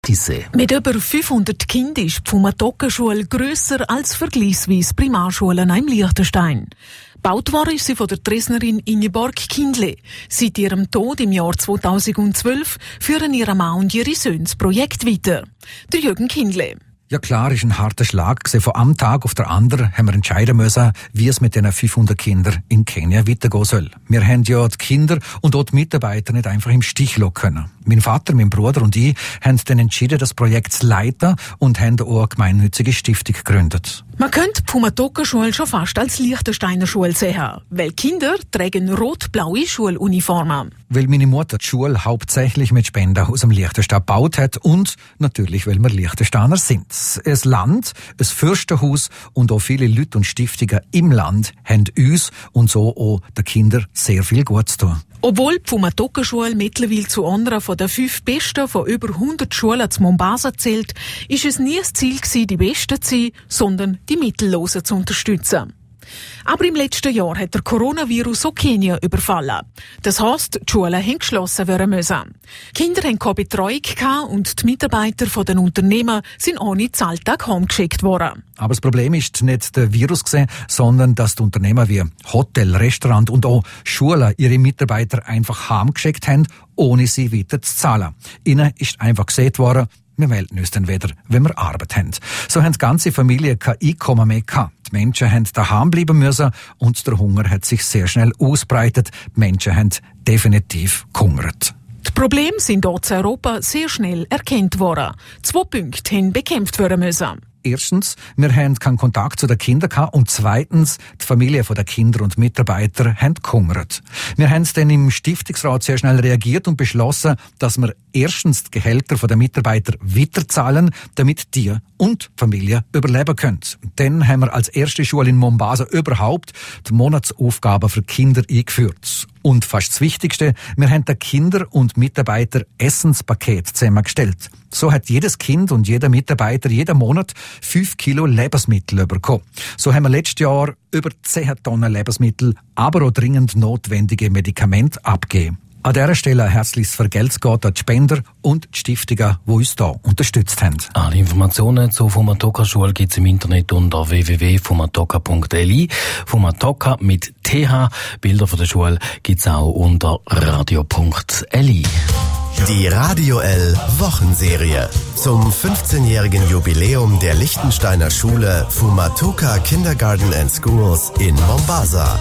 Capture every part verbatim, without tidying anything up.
Mit über fünfhundert Kindern ist die Fumatoka-Schule grösser als vergleichsweise Primarschulen im Liechtenstein. Gebaut worden ist sie von der Dresdnerin Ingeborg Kindle. Seit ihrem Tod im Jahr zweitausendzwölf führen ihre Mann und ihre Söhne das Projekt weiter. Der Jürgen Kindle. Ja klar, ist ein harter Schlag gewesen. Von einem Tag auf den anderen haben wir entscheiden müssen, wie es mit diesen fünfhundert Kindern in Kenia weitergehen soll. Wir haben ja die Kinder und auch die Mitarbeiter nicht einfach im Stich lassen können. Mein Vater, mein Bruder und ich haben dann entschieden, das Projekt zu leiten und haben auch eine gemeinnützige Stiftung gegründet. Man könnte die Fumatoka-Schule schon fast als Liechtensteiner Schule sehen, weil Kinder tragen rot-blaue Schuluniformen. Weil meine Mutter die Schule hauptsächlich mit Spenden aus dem Liechtenstein gebaut hat und natürlich, weil wir Liechtensteiner sind. Ein Land, ein Fürstenhaus und auch viele Leute und Stiftungen im Land haben uns und so auch den Kindern sehr viel Gutes zu tun. Obwohl die Fumatoka-Schule mittlerweile zu einer von den fünf besten von über hundert Schulen zu Mombasa zählt, ist es nie das Ziel gewesen, die Besten zu sein, sondern die Mittellosen zu unterstützen. Aber im letzten Jahr hat der Coronavirus auch Kenia überfallen. Das heisst, die Schulen haben geschlossen werden müssen. Die Kinder haben keine Betreuung gehabt und die Mitarbeiter von den Unternehmen sind ohne Zahltag heimgeschickt worden. Aber das Problem ist nicht der Virus gewesen, sondern dass die Unternehmen wie Hotel, Restaurant und auch Schulen ihre Mitarbeiter einfach heimgeschickt haben, ohne sie weiter zu zahlen. Ihnen ist einfach gesagt worden, wir melden uns dann wieder, wenn wir Arbeit haben. So haben die ganze Familie kein Einkommen mehr gehabt. Die Menschen haben daheim bleiben müssen und der Hunger hat sich sehr schnell ausbreitet. Die Menschen haben definitiv gehungert. Die Probleme sind dort in Europa sehr schnell erkannt worden. Zwei Punkte haben bekämpft werden müssen. Erstens, wir haben keinen Kontakt zu den Kindern gehabt und zweitens, die Familie der Kinder und Mitarbeiter haben gehungert. Wir haben dann im Stiftungsrat sehr schnell reagiert und beschlossen, dass wir erstens die Gehälter der Mitarbeiter weiterzahlen, damit die und die Familie überleben können. Dann haben wir als erste Schule in Mombasa überhaupt die Monatsaufgaben für Kinder eingeführt. Und fast das Wichtigste, wir haben den Kinder und Mitarbeiter Essenspaket zusammengestellt. So hat jedes Kind und jeder Mitarbeiter jeden Monat fünf Kilo Lebensmittel bekommen. So haben wir letztes Jahr über zehn Tonnen Lebensmittel, aber auch dringend notwendige Medikamente abgegeben. An dieser Stelle ein herzliches Vergelt's geht an die Spender und die Stiftungen, die uns hier unterstützt haben. Alle Informationen zur Fumatoka-Schule gibt es im Internet unter w w w punkt fumatoka punkt l i. Fumatoka mit T H. Bilder von der Schule gibt es auch unter radio punkt l i. Die Radio L Wochenserie zum fünfzehnjährigen Jubiläum der Liechtensteiner Schule Fumatoka Kindergarten and Schools in Mombasa.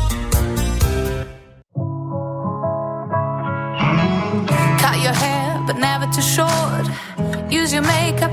Cut your hair, but never too short. Use your makeup